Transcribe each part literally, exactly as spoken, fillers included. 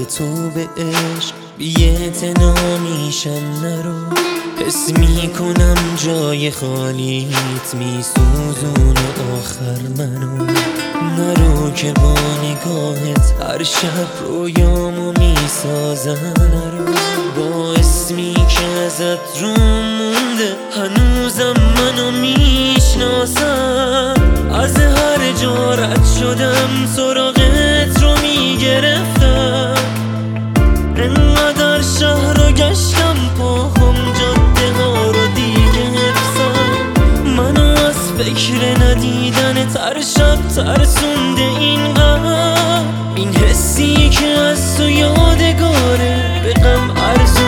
تو به عشق بی‌اعتنا میشم نرو. حس میکنم جای خالیت میسوزونه آخر منو. نرو که با نگاهت هر شب رویامو میسازن. نرو با اسمی که ازت رو مونده هنوزم منو میشناسن. از هر جا رد شدم سراغت رو میگرفتم. انقدر شهر رو گشتم پاهم جاده ها رو دیگه حفظم. منو از فکر ندیدن هر شب ترسونده اینقدر. این حسی که از تو یادگاره به غم ارزو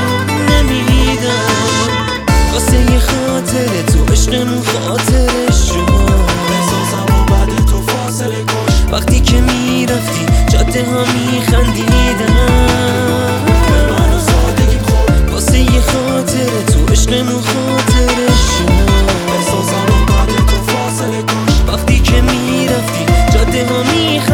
نمیدم. واسه یه خاطره تو عشقمون خاطرش شد. بسازم و بعد تو فاصله کش. وقتی که میرفتی جاده ها میخندیدم. منو سادگی خود واسه یه خاطره تو عشقمون خاطرش شد. بسازم و بعد تو فاصله کش. وقتی که میرفتی جاده ها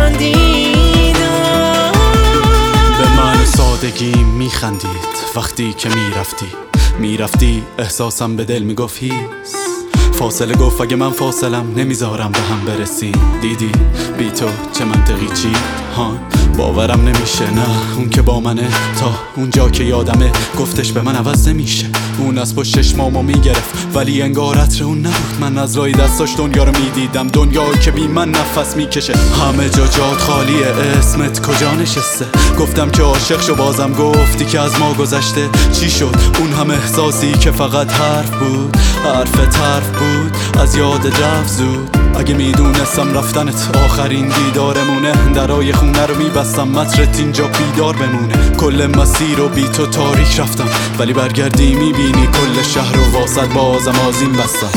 میخندیدم. به من سادگی میخندید وقتی که میرفتی. میرفتی احساسم به دل میگفت هیس. فاصله گفت اگه من فاصلم نمیذارم به هم برسیم. دیدی بی تو چه منطقی چی هان باورم نمیشه. نه اون که با منه تا اونجا که یادمه گفتش به من عوض نمیشه. اون از پشت چشمامو میگرفت ولی انگار عطر اون نبود. من از رای دستاش دنیا رو میدیدم. دنیا که بی من نفس میکشه. همه جا جات خالیه اسمت کجا نشسته. گفتم که عاشق شو بازم گفتی که از ما گذشته. چی شد اون هم احساسی که فقط حرف بود. حرف حرف بود از یاد رفت زود. اگه میدونستم رفتنت آخرین دیدارمونه درای خونه رو میبستم مترت اینجا بیدار بمونه. کل مسیر رو بی تو تاریک رفتم ولی برگردی میبینی کل شهر رو واسط بازم آذین بستم.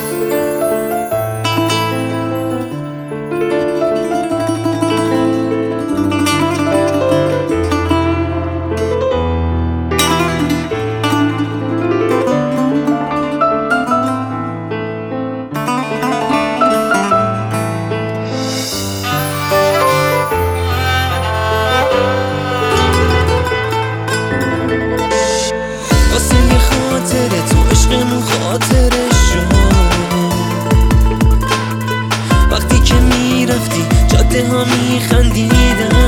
خاطرش شد. وقتی که میرفتی جاده ها میخندیدم.